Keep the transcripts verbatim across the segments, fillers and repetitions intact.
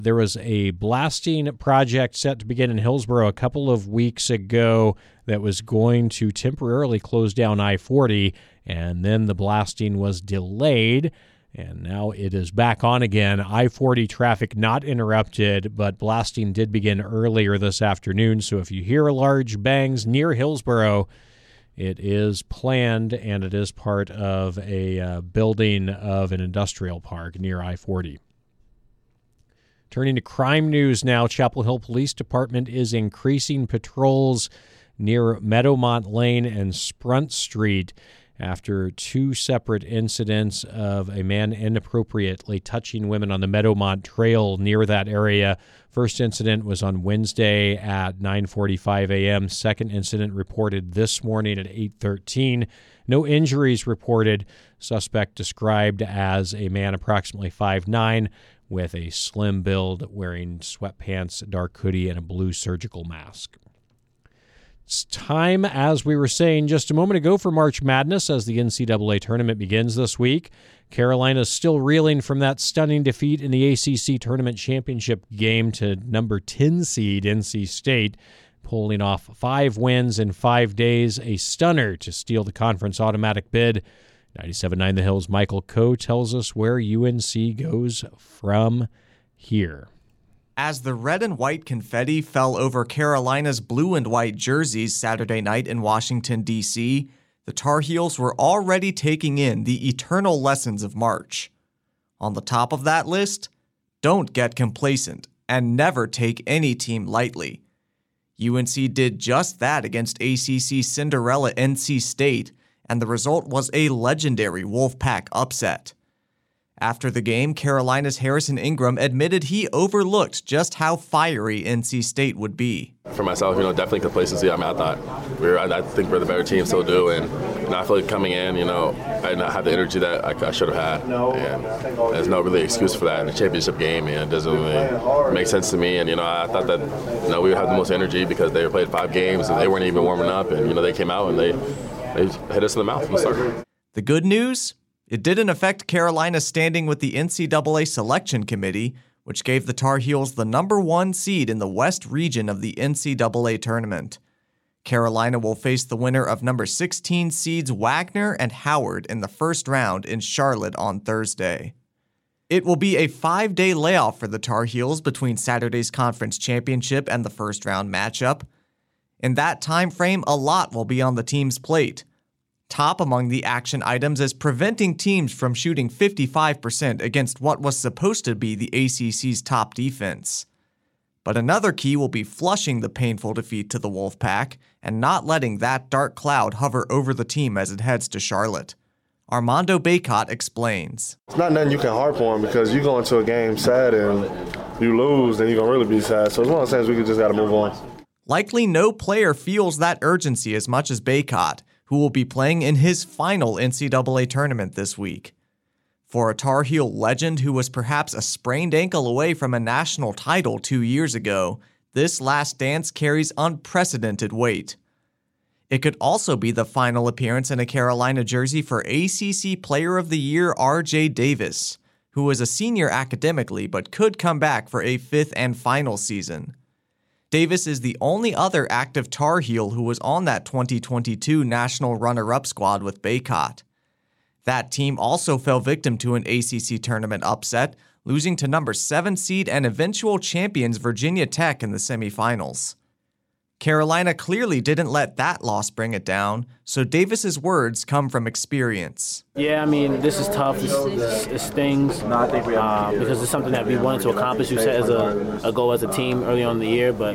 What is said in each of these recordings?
There was a blasting project set to begin in Hillsboro a couple of weeks ago that was going to temporarily close down I forty, and then the blasting was delayed, and now it is back on again. I forty traffic not interrupted, but blasting did begin earlier this afternoon, so if you hear large bangs near Hillsboro, it is planned, and it is part of a uh, building of an industrial park near I forty. Turning to crime news now, Chapel Hill Police Department is increasing patrols near Meadowmont Lane and Sprunt Street after two separate incidents of a man inappropriately touching women on the Meadowmont Trail near that area. First incident was on Wednesday at nine forty-five a.m. Second incident reported this morning at eight thirteen. No injuries reported. Suspect described as a man approximately five nine with a slim build, wearing sweatpants, dark hoodie, and a blue surgical mask. It's time, as we were saying just a moment ago, for March Madness as the N C double A tournament begins this week. Carolina's still reeling from that stunning defeat in the A C C Tournament Championship game to number ten seed N C State, pulling off five wins in five days, a stunner to steal the conference automatic bid. ninety-seven point nine The Hill's Michael Coe tells us where U N C goes from here. As the red and white confetti fell over Carolina's blue and white jerseys Saturday night in Washington, D C, the Tar Heels were already taking in the eternal lessons of March. On the top of that list, don't get complacent and never take any team lightly. U N C did just that against A C C Cinderella N C State, and the result was a legendary Wolfpack upset. After the game, Carolina's Harrison Ingram admitted he overlooked just how fiery N C State would be. For myself, you know, definitely complacency. I mean, I thought we were, I think we're the better team, still do, and you know, I feel like coming in, you know, I did not have the energy that I, I should have had, and there's no really excuse for that in a championship game, and it doesn't really make sense to me. And you know, I thought that you know we would have the most energy because they played five games and they weren't even warming up, and you know, they came out and they they hit us in the mouth from the start. The good news? It didn't affect Carolina's standing with the N C double A Selection Committee, which gave the Tar Heels the number one seed in the West region of the N C double A tournament. Carolina will face the winner of number sixteen seeds Wagner and Howard in the first round in Charlotte on Thursday. It will be a five-day layoff for the Tar Heels between Saturday's conference championship and the first-round matchup. In that time frame, a lot will be on the team's plate. Top among the action items is preventing teams from shooting fifty-five percent against what was supposed to be the A C C's top defense. But another key will be flushing the painful defeat to the Wolfpack and not letting that dark cloud hover over the team as it heads to Charlotte. Armando Bacot explains. It's not nothing you can harp on because you go into a game sad and you lose, then you're going to really be sad. So it's one of those things we just got to move on. Likely no player feels that urgency as much as Bacot, who will be playing in his final N C double A tournament this week. For a Tar Heel legend who was perhaps a sprained ankle away from a national title two years ago, this last dance carries unprecedented weight. It could also be the final appearance in a Carolina jersey for A C C Player of the Year R J Davis, who is a senior academically but could come back for a fifth and final season. Davis is the only other active Tar Heel who was on that twenty twenty-two national runner-up squad with Bacot. That team also fell victim to an A C C tournament upset, losing to number seven seed and eventual champions Virginia Tech in the semifinals. Carolina clearly didn't let that loss bring it down, so Davis's words come from experience. Yeah, I mean, this is tough. This, this, it stings uh, because it's something that we wanted to accomplish. We set as a, a goal as a team early on in the year, but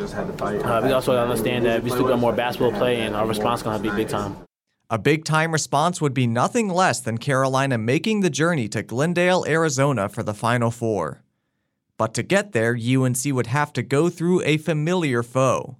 uh, we also understand that we still got more basketball to play, and our response is going to be big time. A big-time response would be nothing less than Carolina making the journey to Glendale, Arizona for the Final Four. But to get there, U N C would have to go through a familiar foe.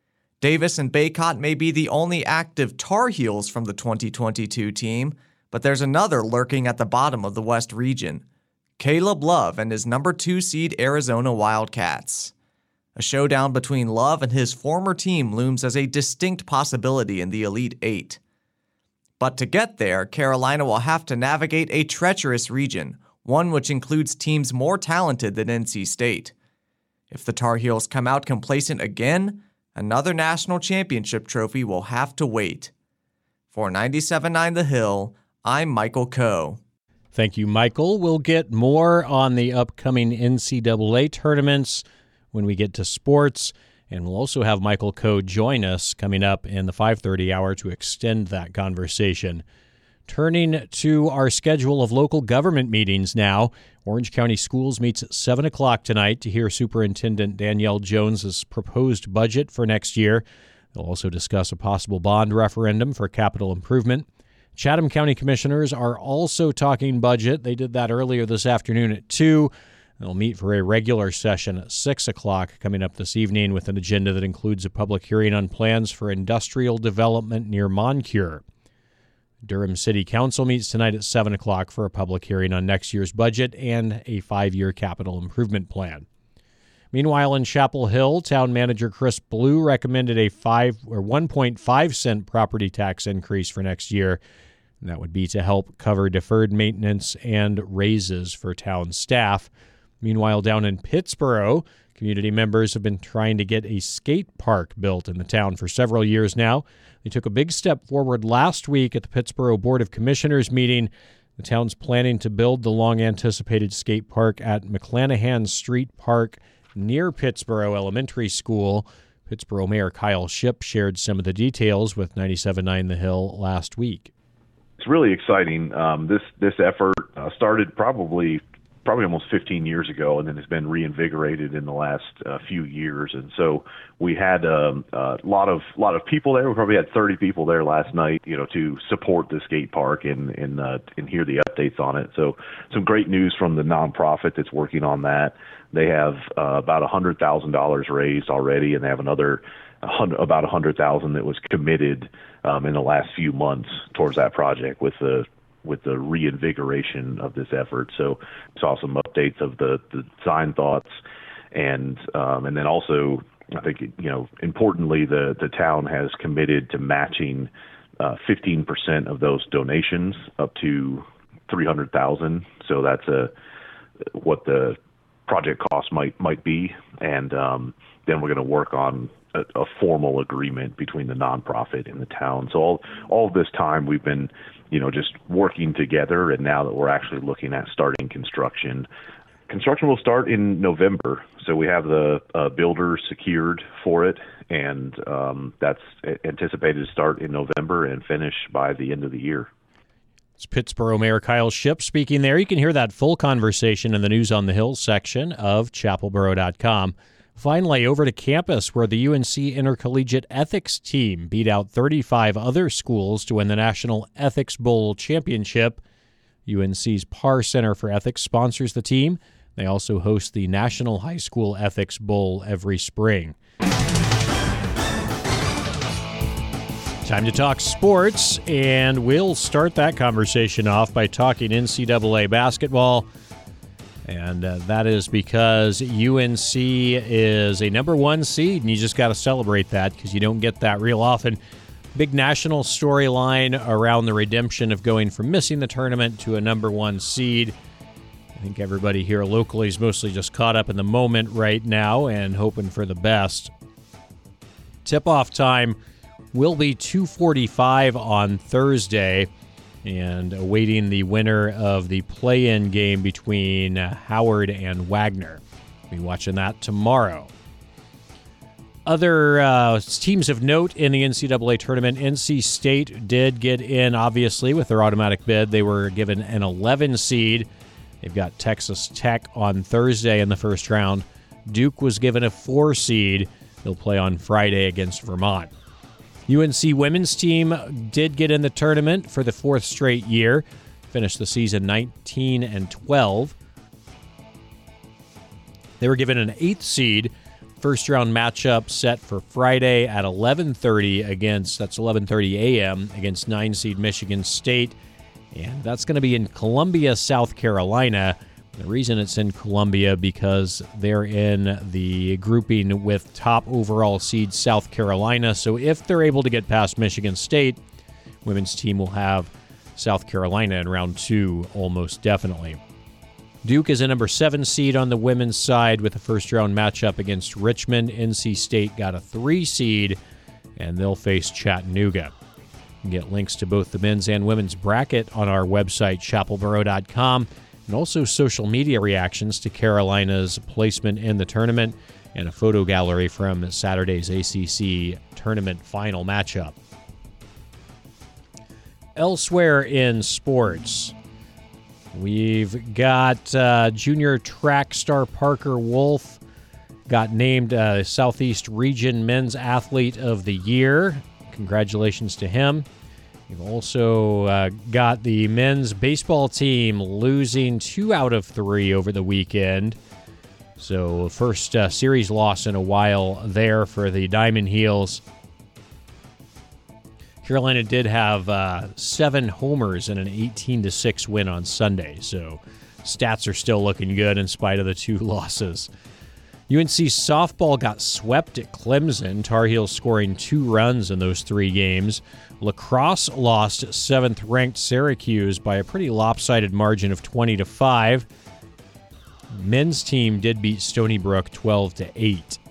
Davis and Bacot may be the only active Tar Heels from the twenty twenty-two team, but there's another lurking at the bottom of the West region, Caleb Love and his number two seed Arizona Wildcats. A showdown between Love and his former team looms as a distinct possibility in the Elite Eight. But to get there, Carolina will have to navigate a treacherous region, one which includes teams more talented than N C State. If the Tar Heels come out complacent again, another national championship trophy will have to wait. For ninety-seven point nine The Hill, I'm Michael Coe. Thank you, Michael. We'll get more on the upcoming N C double A tournaments when we get to sports, and we'll also have Michael Coe join us coming up in the five thirty hour to extend that conversation. Turning to our schedule of local government meetings now, Orange County Schools meets at seven o'clock tonight to hear Superintendent Danielle Jones's proposed budget for next year. They'll also discuss a possible bond referendum for capital improvement. Chatham County Commissioners are also talking budget. They did that earlier this afternoon at two. They'll meet for a regular session at six o'clock coming up this evening with an agenda that includes a public hearing on plans for industrial development near Moncure. Durham City Council meets tonight at seven o'clock for a public hearing on next year's budget and a five-year capital improvement plan. Meanwhile, in Chapel Hill, Town Manager Chris Blue recommended a five or one point five cent property tax increase for next year. And that would be to help cover deferred maintenance and raises for town staff. Meanwhile, down in Pittsboro, community members have been trying to get a skate park built in the town for several years now. They took a big step forward last week at the Pittsboro Board of Commissioners meeting. The town's planning to build the long-anticipated skate park at McClanahan Street Park near Pittsboro Elementary School. Pittsboro Mayor Kyle Shipp shared some of the details with ninety-seven point nine The Hill last week. It's really exciting. Um, this this effort uh, started probably probably almost fifteen years ago, and then has been reinvigorated in the last uh, few years. And so we had um, a lot of lot of people there. We probably had thirty people there last night, you know, to support the skate park and and uh, and hear the updates on it. So some great news from the nonprofit that's working on that. They have uh, about a hundred thousand dollars raised already, and they have another about a hundred thousand that was committed um, in the last few months towards that project with the with the reinvigoration of this effort. So saw some updates of the, the design thoughts, and um, and then also I think, you know, importantly, the, the town has committed to matching uh, fifteen percent of those donations up to three hundred thousand. So that's a what the project cost might might be, and um, then we're going to work on a, a formal agreement between the nonprofit and the town. So all all of this time we've been, you know, just working together, and now that we're actually looking at starting construction, construction will start in November. So we have the uh, builder secured for it, and um, that's anticipated to start in November and finish by the end of the year. It's Pittsboro Mayor Kyle Shipp speaking there. You can hear that full conversation in the News on the Hill section of chapel boro dot com. Finally, over to campus, where the U N C Intercollegiate Ethics team beat out thirty-five other schools to win the National Ethics Bowl Championship. U N C's Parr Center for Ethics sponsors the team. They also host the National High School Ethics Bowl every spring. Time to talk sports, and we'll start that conversation off by talking N C double A basketball. And uh, that is because U N C is a number one seed, and you just got to celebrate that because you don't get that real often. Big national storyline around the redemption of going from missing the tournament to a number one seed. I think everybody here locally is mostly just caught up in the moment right now and hoping for the best. Tip-off time will be two forty-five on Thursday, and awaiting the winner of the play-in game between Howard and Wagner. We'll be watching that tomorrow. Other uh, teams of note in the N C double A tournament, N C State did get in, obviously, with their automatic bid. They were given an eleven seed. They've got Texas Tech on Thursday in the first round. Duke was given a four seed. They'll play on Friday against Vermont. U N C women's team did get in the tournament for the fourth straight year. Finished the season nineteen and twelve. They were given an eighth seed. First round matchup set for Friday at eleven thirty against, that's eleven thirty a.m. against nine seed Michigan State. And that's going to be in Columbia, South Carolina. The reason it's in Columbia because they're in the grouping with top overall seed South Carolina. So if they're able to get past Michigan State, women's team will have South Carolina in round two almost definitely. Duke is a number seven seed on the women's side with a first-round matchup against Richmond. N C State got a three seed, and they'll face Chattanooga. You can get links to both the men's and women's bracket on our website, chapel boro dot com, and also social media reactions to Carolina's placement in the tournament and a photo gallery from Saturday's A C C tournament final matchup. Elsewhere in sports, we've got uh, junior track star Parker Wolf got named uh, Southeast Region Men's Athlete of the Year. Congratulations to him. We've also uh, got the men's baseball team losing two out of three over the weekend. So first uh, series loss in a while there for the Diamond Heels. Carolina did have uh, seven homers and an eighteen to six win on Sunday, so stats are still looking good in spite of the two losses. U N C softball got swept at Clemson, Tar Heels scoring two runs in those three games. Lacrosse lost seventh-ranked Syracuse by a pretty lopsided margin of twenty to five. Men's team did beat Stony Brook twelve to eight.